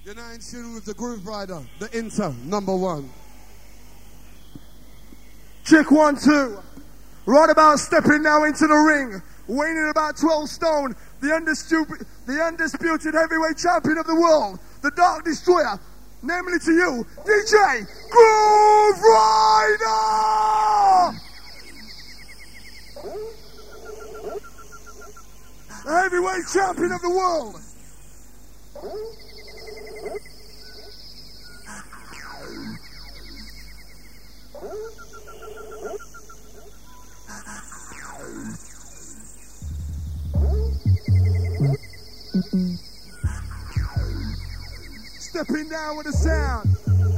You're now in tune with the Groove Rider, the Inter #1. Check 1, 2. Right about stepping now into the ring, weighing in about 12 stone, the undisputed heavyweight champion of the world, the Dark Destroyer, namely to you, DJ Groove Rider! The heavyweight champion of the world. Stepping down with a sound.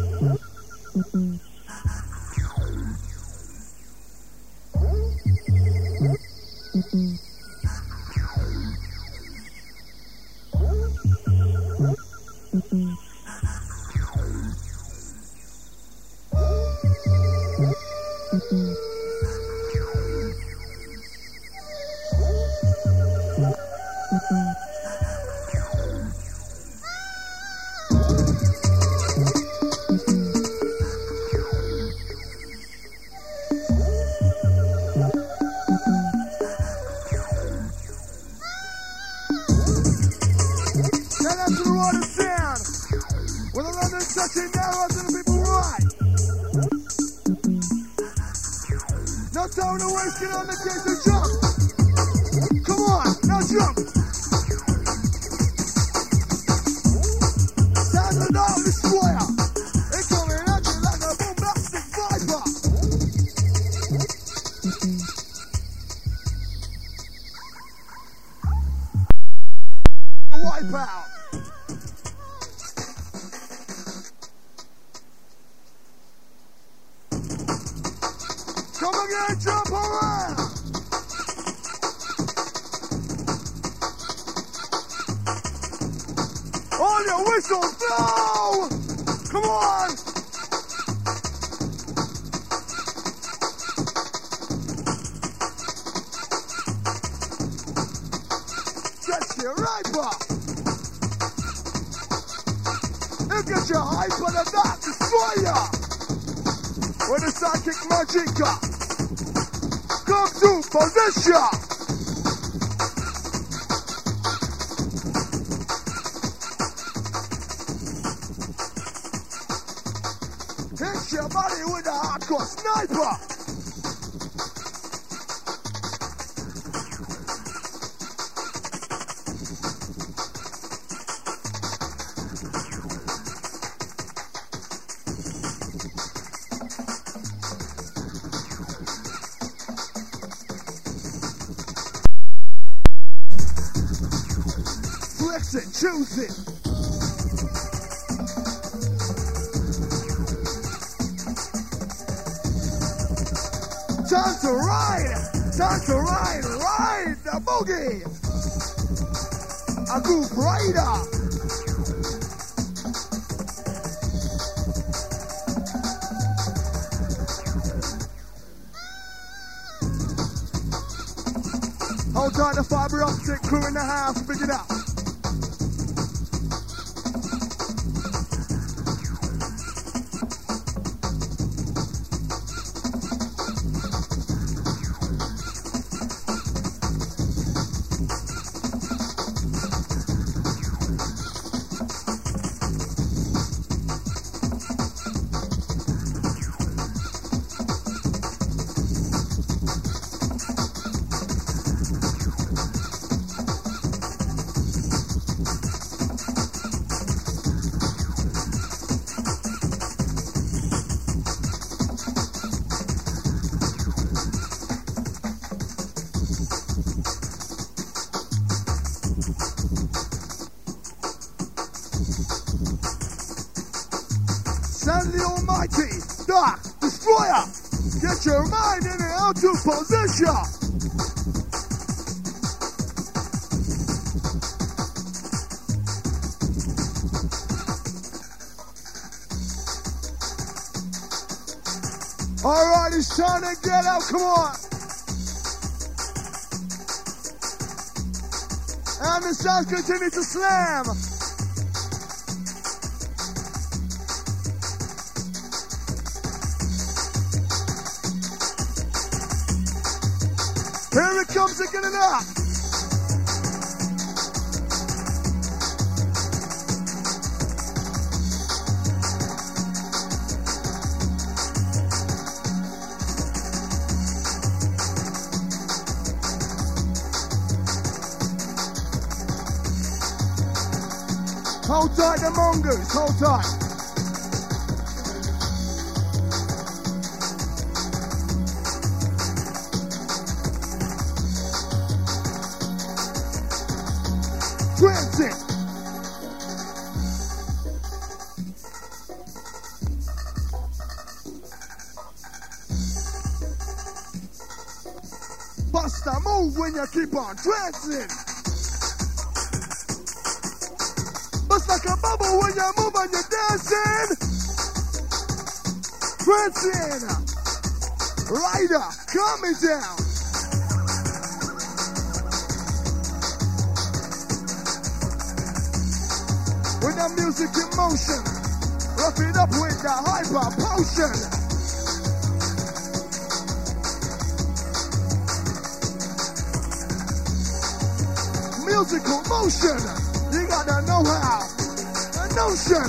Hit your body with a hardcore sniper. Flex it, choose it. Time to ride the boogie. A Groove Rider. Hold on, the fiber optic crew in the house, pick it up. Send the almighty Dark Destroyer. Get your mind in an L2 position. All right, it's time to get out. Come on. And the sounds continue to slam. Here it comes again and up. Hold tight, the mongoose, hold tight. Transit. Buster, move when you keep on transit. Bust like a bubble when you move and you're dancing. Prancing. Rider, coming down. With the music in motion. Rough it up with the hyper potion. Musical motion. You gotta know how. The notion.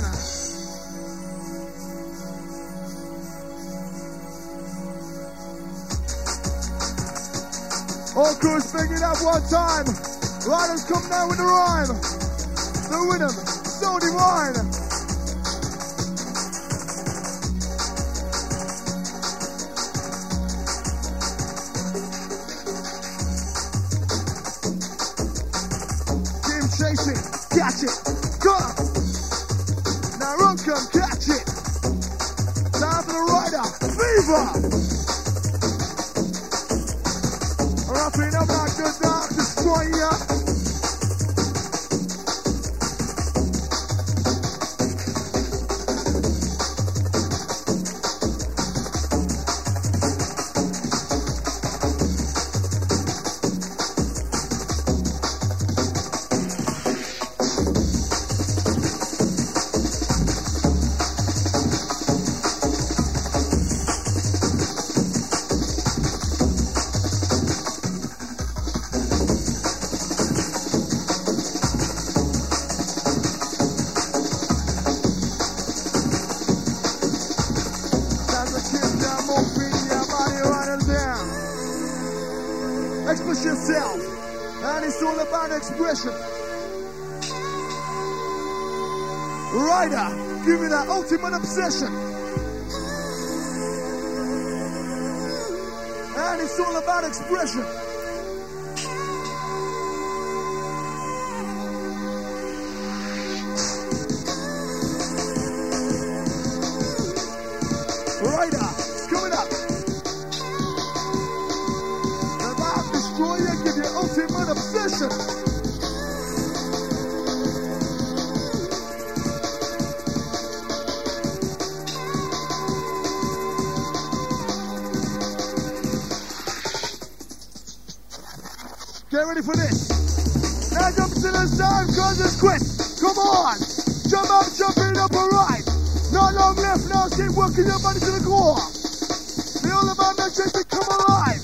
All crews bringing up one time. Riders come down with the rhyme. The rhythm, so divine. Keep chasing, catch it, come. Now run, come catch it. Time for the rider, fever. Wrapping up like the dark destroyer. Express yourself, and it's all about expression. Rider, give me that ultimate obsession. And it's all about expression. Rider, coming up. Ultimate obsession. Get ready for this. Now jump to the side, cause it's quick. Come on. Jump up, jumping up and right. Not long left now, keep working your body to the core. Feel the band that chase to come alive.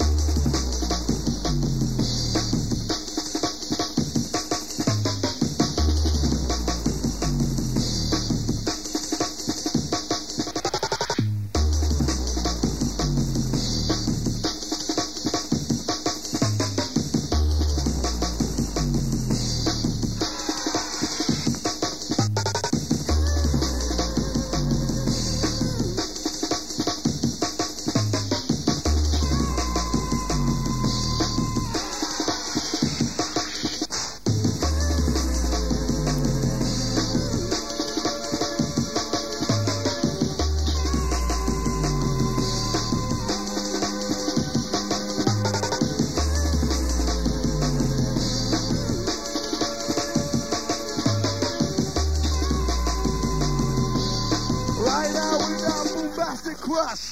Crush.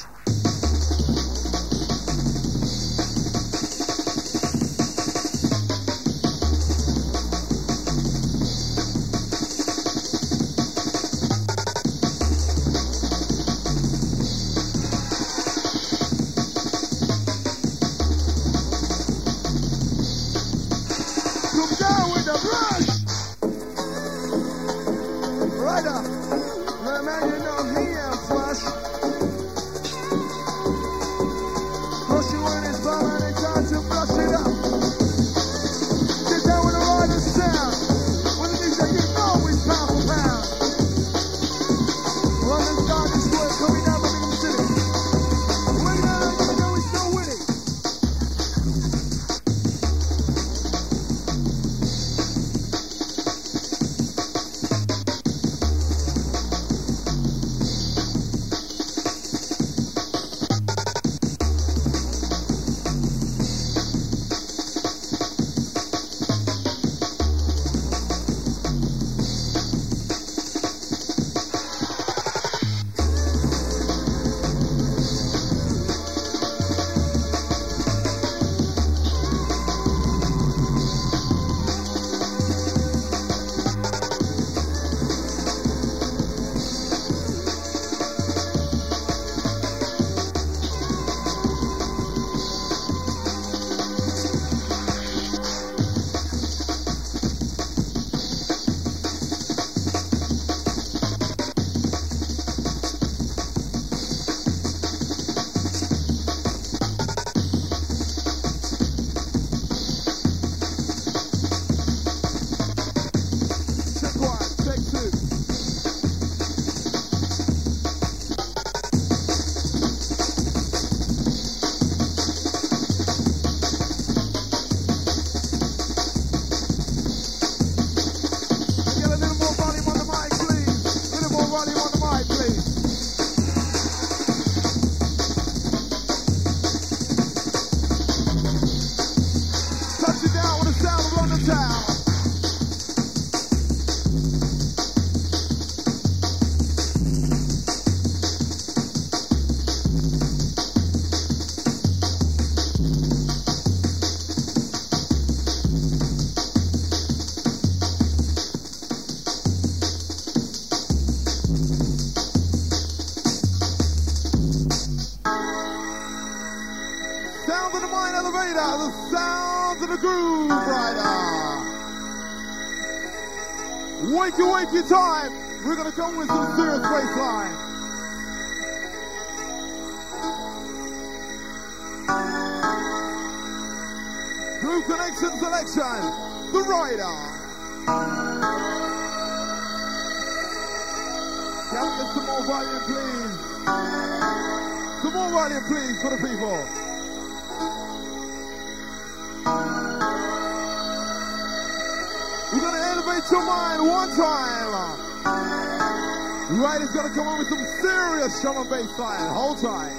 Right up. Right, man, you know he am flush. Flush you in his bum and it's time to flush it up. Get down with the riders sound. When the DJ, you know he's pound for pound. London God is good, coming down from the city. Wait a minute, you know he's still winning. Wakey time. We're gonna come with some serious bassline. Blue Connection selection. The Rider. Can I get some more volume, please? Some more volume, please, for the people. We're gonna elevate your mind one time. Right, it's gonna come on with some serious drum and bass line. Hold tight.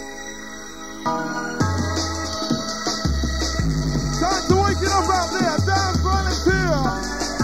Time to wake it up out there. Dance volunteer.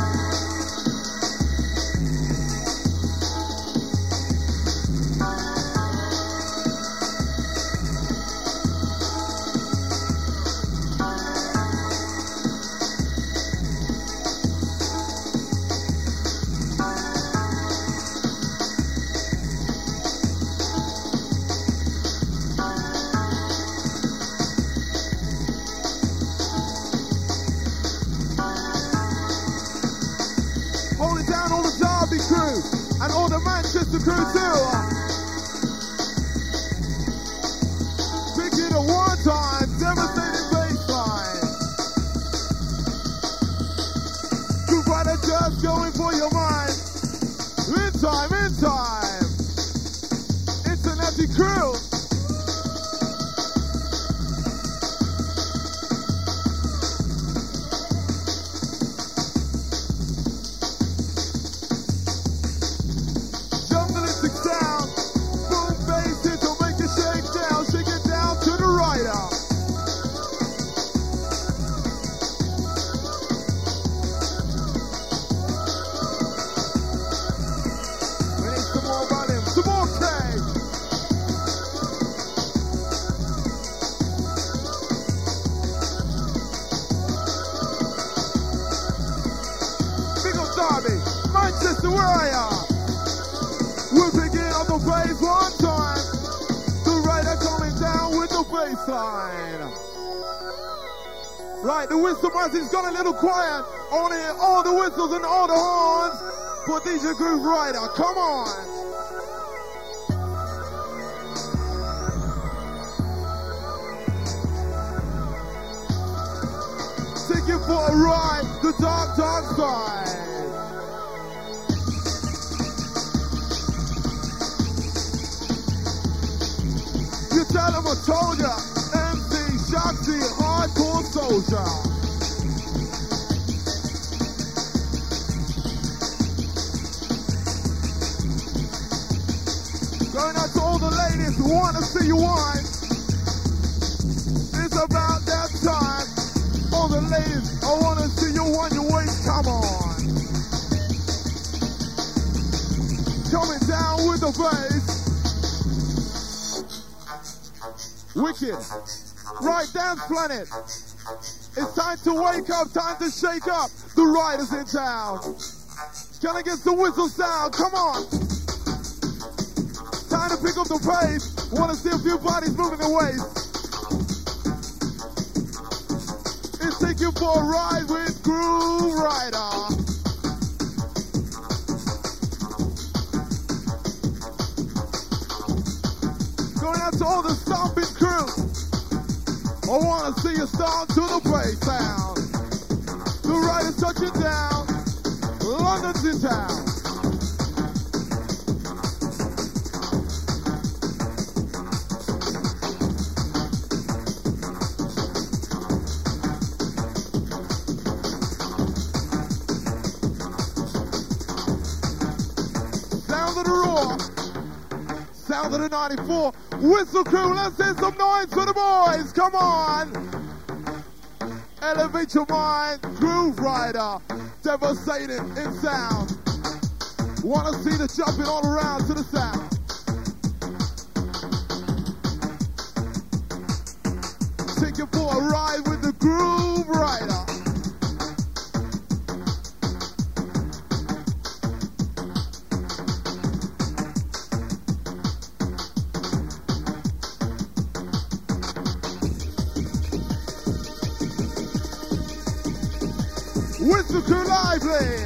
And all the Manchester crew too. Pick it at one time, devastating bassline. Group Rider just going for your mind. In time, in time. It's an empty crew. Manchester, where I am. We're picking up the bass one time. The Rider coming down with the bass line. Right, the whistle buzz has gone a little quiet. I want to hear all the whistles and all the horns. for DJ Groove Rider. Come on. Take it for a ride, the dark, dark side. You tell him I told ya, MC Shakti, hardcore soldier. Going out to all the ladies who wanna see you wine. It's about that time. All the ladies, I wanna see you on your waist, come on. Coming down with the bass. Wicked. Right, Dance Planet. It's time to wake up, time to shake up. The riders in town. Can I get the whistle sound? Come on. Time to pick up the pace. Wanna see a few bodies moving the waist. It's take you for a ride with Groove Rider. Going out to all the stomping crew. I wanna see you stomp to the bass sound. The riders touching down. London's in town. Sound of the roar. Sound of the 94. Whistle crew, let's hit some noise for the boys. Come on. Elevate your mind. Groove Rider. Devastating in sound. Wanna see the jumping all around to the sound. Take it for a ride with the Groove Rider. Whistle crew lively.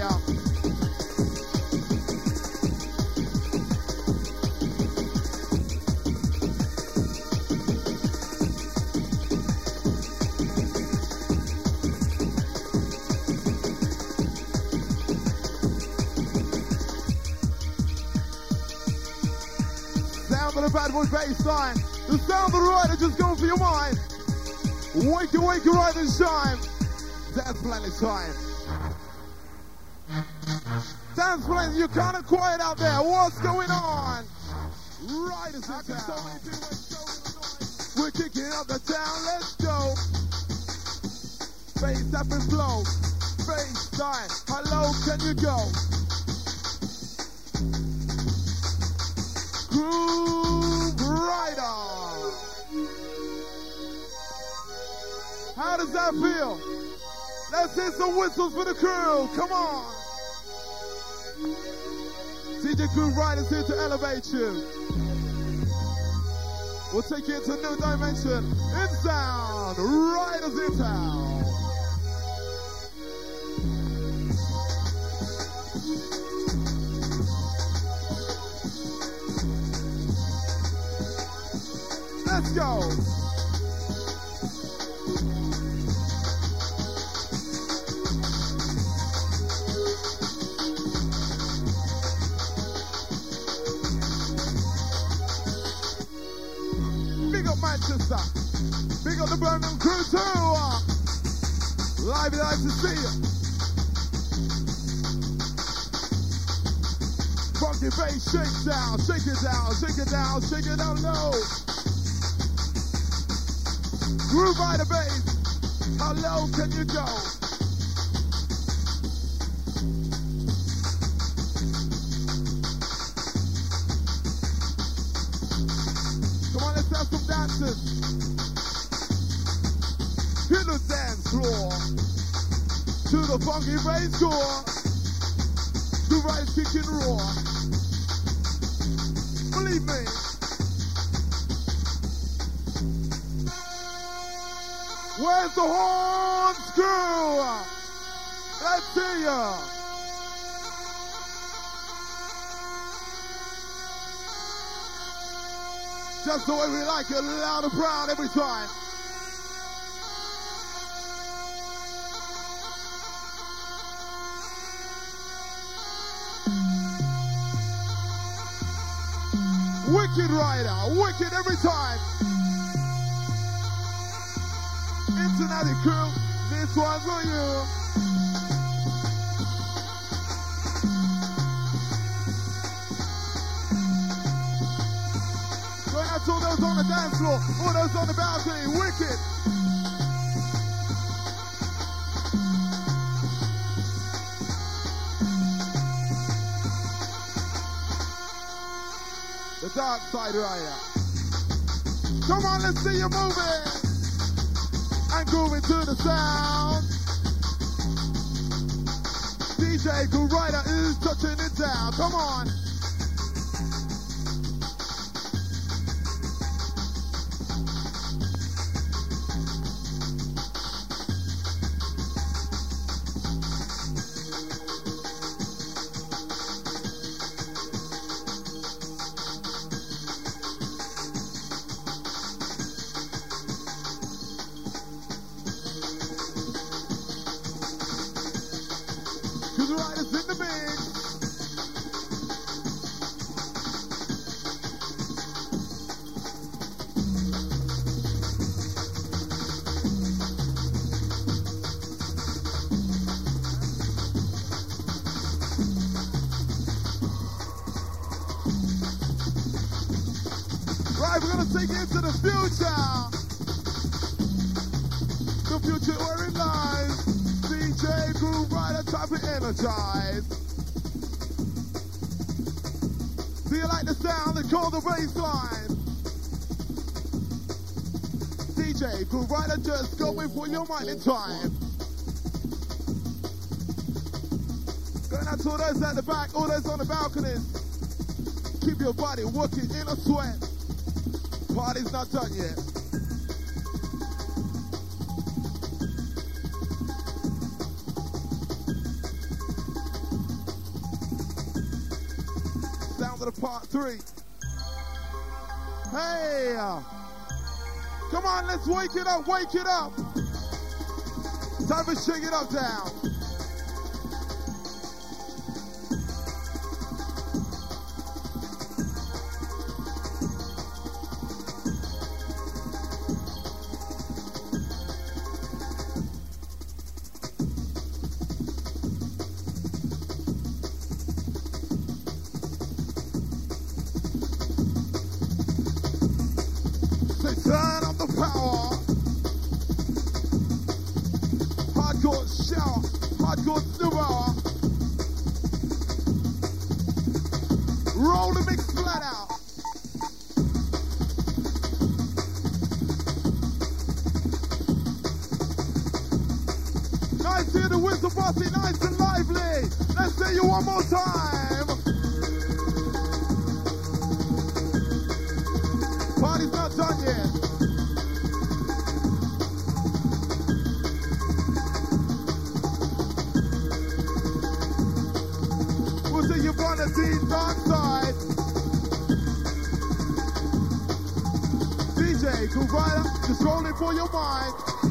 Sound of the bad boy bass line. The sound of the rider just going for your mind. Wake it, ride and shine. Dance Planet time. Dance Planet, you're kind of quiet out there. What's going on? Riders in town. We're kicking up the town. Let's go. Bass up and slow. Bass time. How low can you go? Groove Rider. How does that feel? Let's hit some whistles for the crew. Come on. DJ Groove Rider's here to elevate you. We'll take you into a new dimension. In sound. Riders in town. Let's go. Manchester. Big up the Birmingham crew too. Live to see you. Funky bass, shake down, shake it down, shake it down, shake it down low. Groove Rider bass. How low can you go? Some dancers. Hit the dance floor. To the funky bass core. The right kicking raw. Believe me. Where's the horn screw? Let's see ya. Just the way we like it, loud and proud every time. Wicked rider, wicked every time. Cincinnati crew, this one's for you. Going out to all those on the dance floor, all those on the balcony, wicked. The dark side rider. Come on, let's see you moving. And grooving to the sound. DJ Groove Rider is touching it down. Come on. Right, we're gonna take it into the future. The future where it lies. DJ Groove Rider, time to energize. Do you like the sound? They call the bass line. DJ Groove Rider, just going for your mind in time. Going out to all those at the back, all those on the balconies. Keep your body working in a sweat. Party's not done yet. Sound of the part 3. Hey! Come on, let's wake it up, wake it up. Time to shake it up down. Turn up the power. Hardcore shower. Hardcore devour. Roll the mix flat out. Nice to hear the whistle bossy, nice and lively. Let's say you one more time. Party's not done yet. We'll see you on the deep dark side. DJ Groove Rider, just rolling for your mind.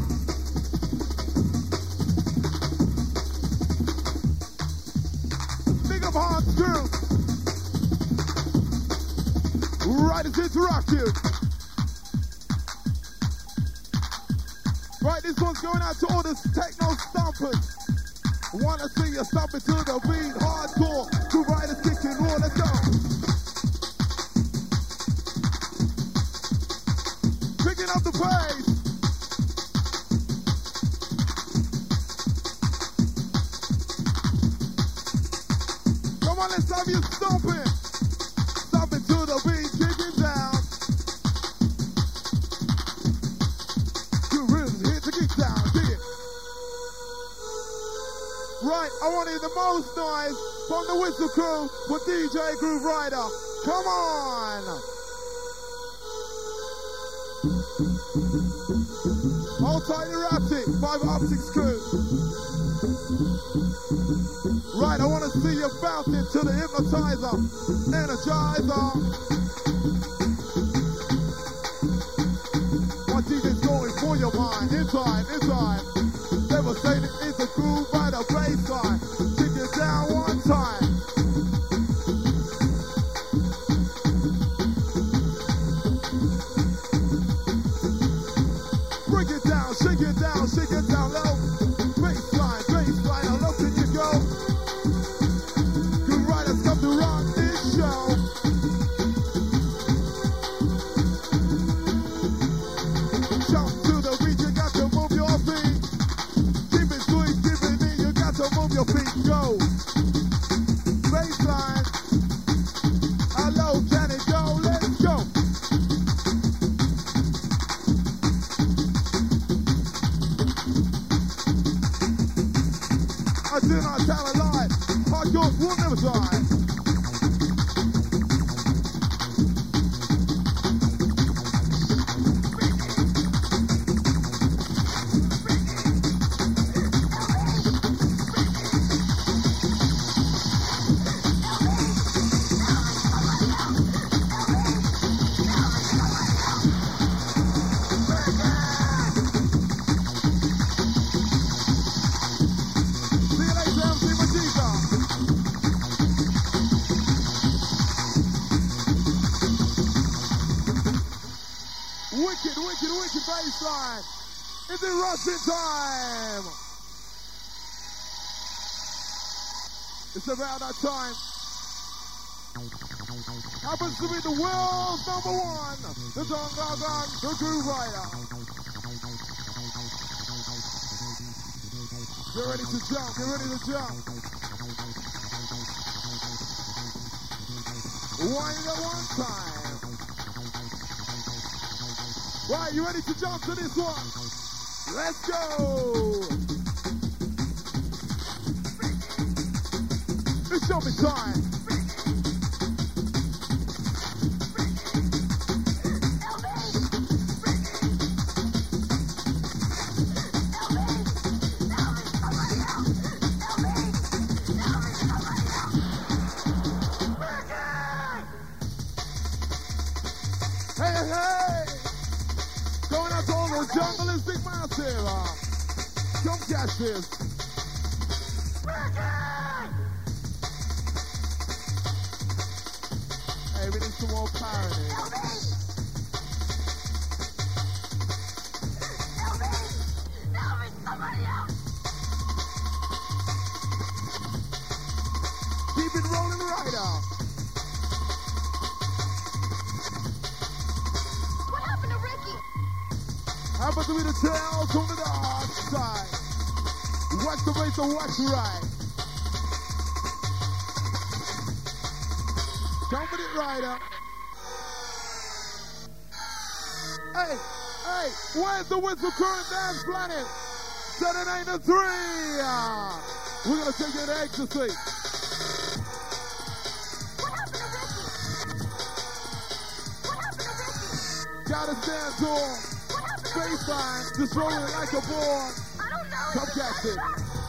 Big up Hans Crew. Riders interactive. Right, this one's going out to all the techno stompers. Wanna see you stomping to the beat, hardcore. Groove Riders kicking raw, let's go. Picking up the pace. Come on, let's have you stomping. Stomping to the beat, kicking down. Right, I want to hear the most noise from the whistle crew for DJ Groove Rider. Come on! Hold tight and Raptic, 5 up 6 crew. Right, I want to see you bouncing to the hypnotizer, energizer. Shake it down low. Baseline, how low can you go? Good riders come to rock this show. Jump to the beat, you got to move your feet. Keep it sweet, keep it neat, you got to move your feet. Go. Baseline, how low can it go? Let's go. I do not tell a lie. Hardcore will never die. Wicked baseline. It's in Russian time. It's about that time. Happens to be the world's number one. The Don, the Groove Rider. Get ready to jump, get ready to jump. Wind it at one time. Right, you ready to jump to this one? Let's go! It's jumping time. Hey! Going out to all those jungleistic massive. Come catch this. Hey, we need some more power in it. Keep it rolling right up. How about to be the tails from the dark side? Watch the race and watch the right. Come with it, Ryder. Hey, where's the Whistle Current Dance Planet? 7, 8, and 3. We're going to take you to ecstasy. Gotta stand tall. Baseline, just rolling it like a ball. Come catch it.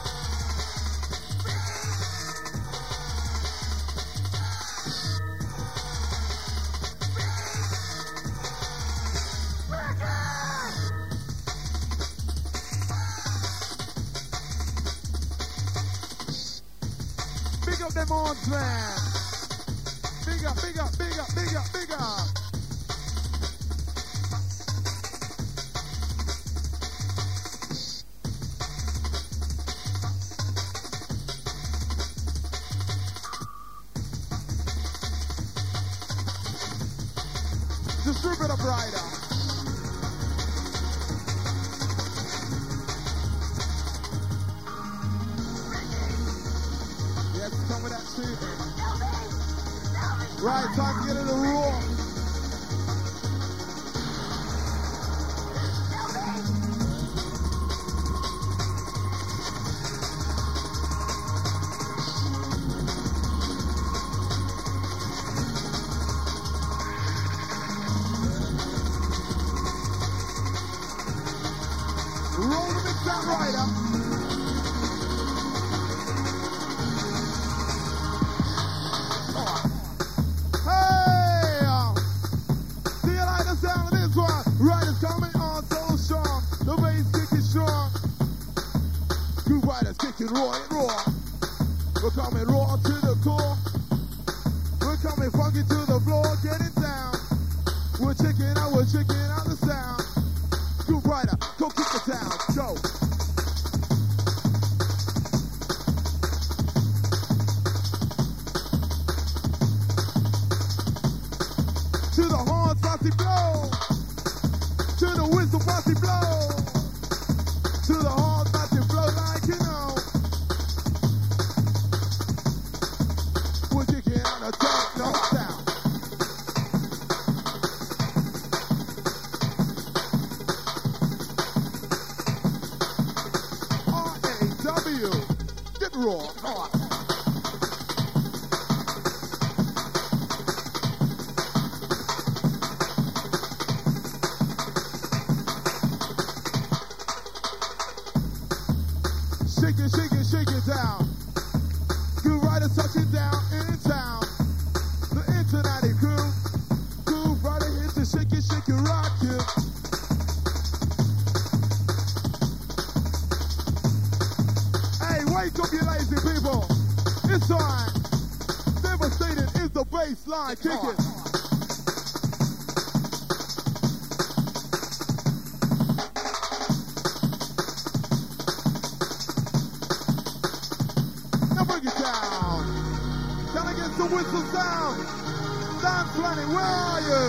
Big up them horns, man. Big up. Just rip it up, Ryder. Yes, come with that too. Right, time to get in the roar. Roll the mix down, Ryder. Hey! See you later, sound of this one. Ryder's coming on so strong. The bass kicking strong. Two riders kicking raw. We're coming raw to the core. We're coming funky to the floor. Get it down. We're checking out the sound. Groove Rider, go kick the town. To the horns, bossy blow. To the whistle, bossy blow. To the horns, bossy blow like you know. We're kicking out a techno sound. R-A-W. Get raw. Shake it down. Groove Rider touching down in town. The Internati crew. Groove Rider hits to shake it, rock it. Hey, wake up you lazy people. It's time. Devastating is the bass line. Kick it. The whistle sound. Dance Planet, where are you?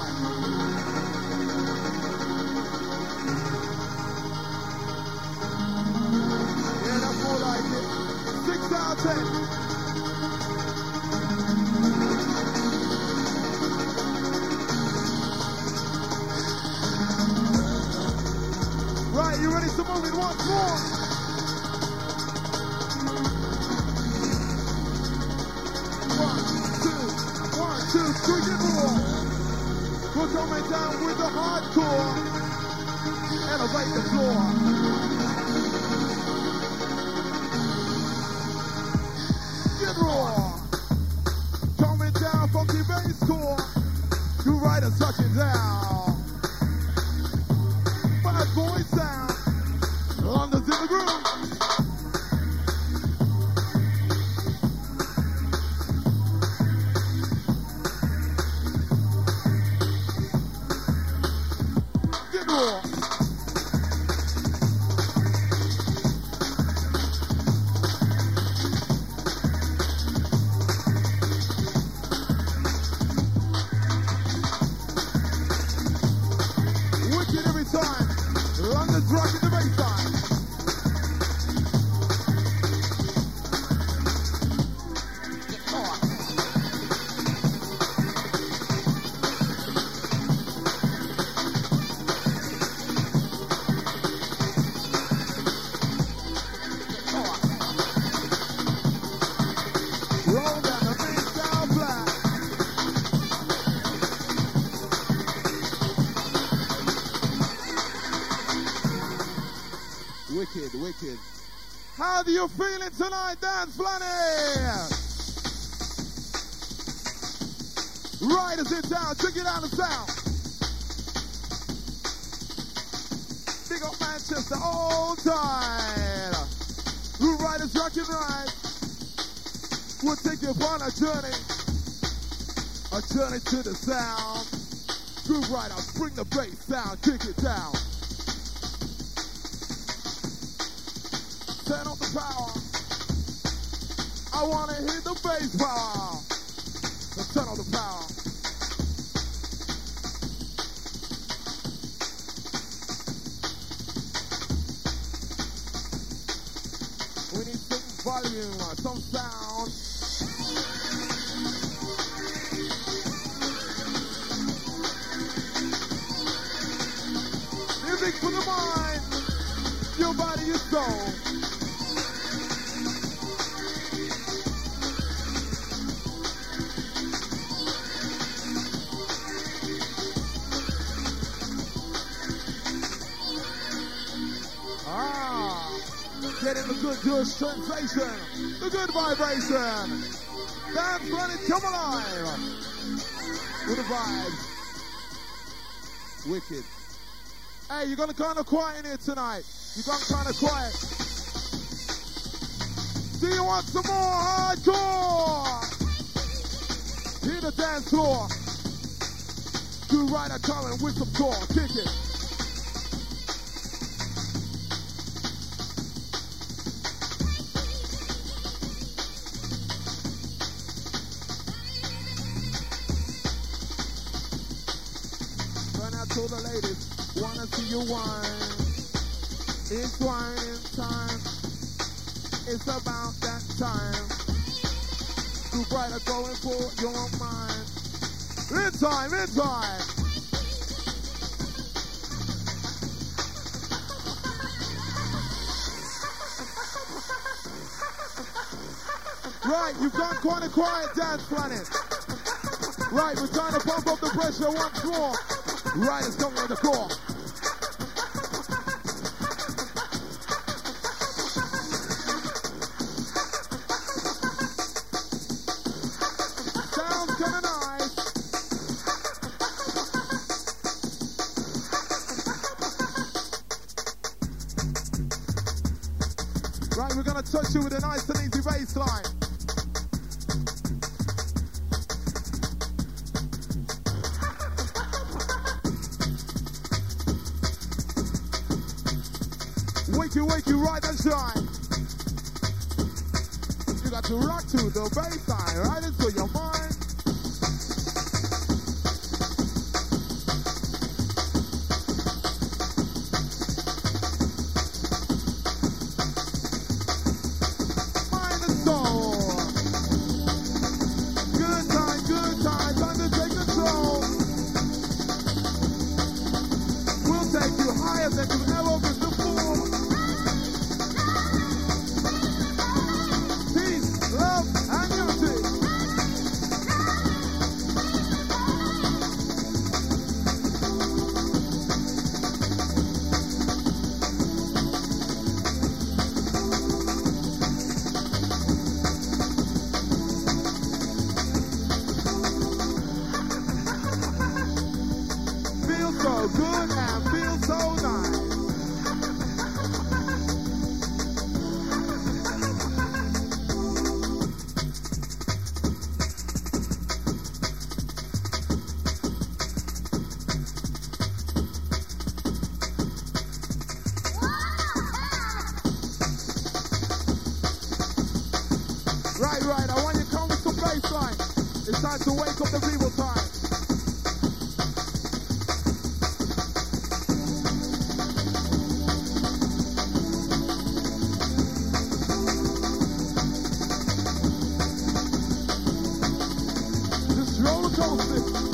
Yeah, that's more like it. 6 out of 10. Right, you ready to move it once more? One, two, three, get more. We're coming down with the hardcore. Elevate the floor. Get raw. Coming down, funky bass core. You Rider touching down. Bad boy sound. London's in the groove. Wicked every time. London's rocking the bass line. Roll down the big down flat. Wicked, wicked. How do you feeling tonight, Dance Planet? Riders in town, check it out the sound. Big up Manchester all time. Groove Riders rockin' right. We'll take you upon a journey to the sound. Groove Rider, bring the bass sound, kick it down. Turn up the power. I wanna hear the bass power. So turn on the power. We need some volume, some sound. Music for the mind, your body, your soul. Getting the good Jewish sensation, the good vibration. Dance Planet, come alive with the vibes. Wicked. Hey, you're gonna kind of quiet in here tonight. You're gonna kind of quiet. Do you want some more hardcore? Hit the dance floor. Groove Rider coming with some core. Kick it. to the ladies. Wanna see you wine. It's whining time. It's about that time. Too bright are going for your mind. In time, in time. Right, you've gone quite a quiet dance planet. Right, we're trying to pump up the pressure once more. Right, it's coming to the core. Sounds kinda nice. Right, we're gonna touch you with a nice and easy bass line. Wake you, right and shine. You got to rock to the bass line, right into your mind. Mind and soul. Good time, time to take control. We'll take you higher than you've ever been before. Love and unity. Feel so good and feel so nice. Right, I want you to come with some bassline. It's time to wake up the people time. Just roller coaster.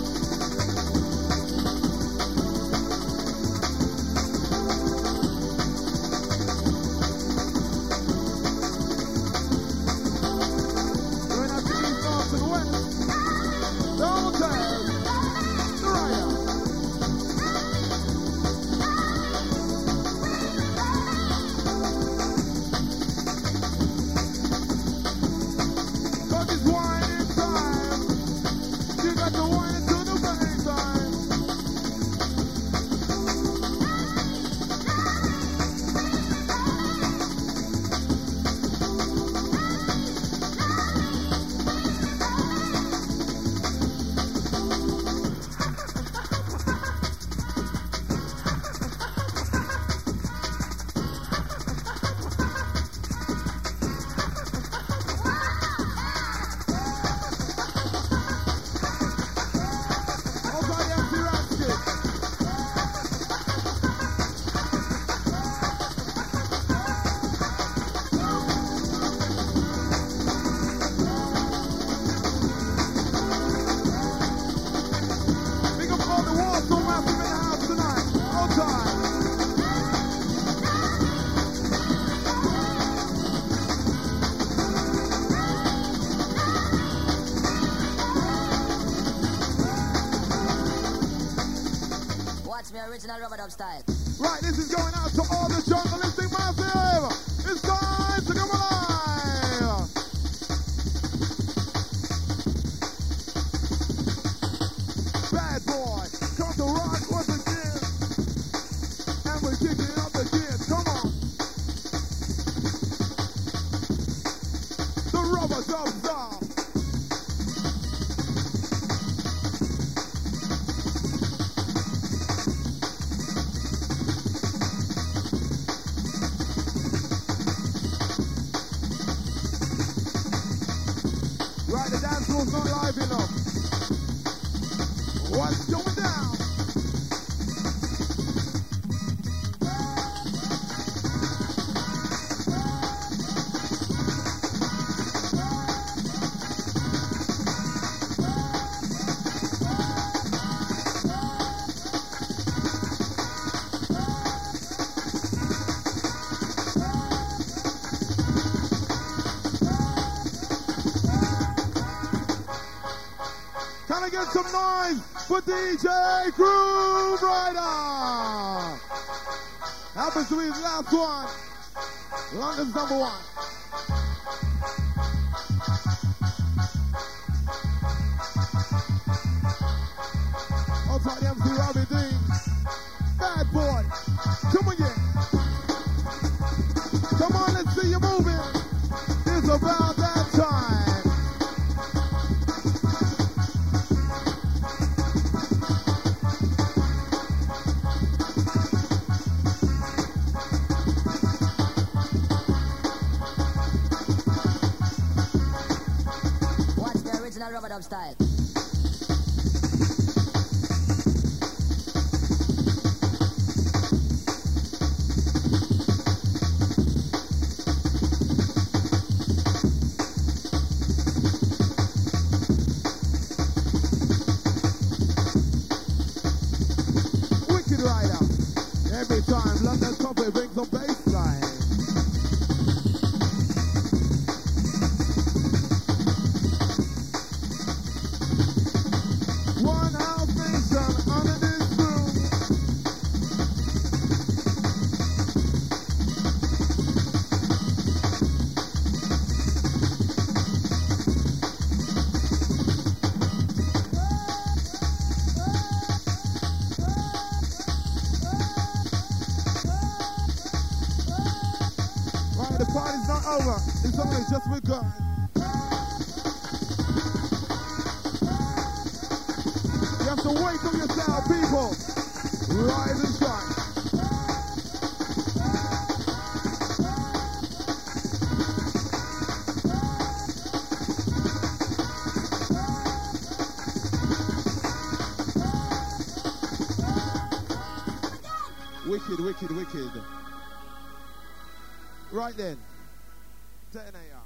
Original rubber-dub style. Right, this is going out to all the jungleistic massive. It's time to come alive. Bad boy, come to rock once again. And we're kicking up again. Come on. The rubber-dub style. Right, the dance floor's not live enough. What's going down? Can I get some noise for DJ Groove Rider? Happens to be his last one. London's number one. Outside the MC Robbie Dean. Bad boy. Come again. Come on, let's see you moving. It's about that time. Watch the original rubber dub style. Wicked Rider. Every time London Company brings some bass line. One house nation under this room. Right, the party's not over. It's only just begun. You have to wake up yourself, people. Rise and shine. Wicked, wicked, wicked. Right then. 10 a.m.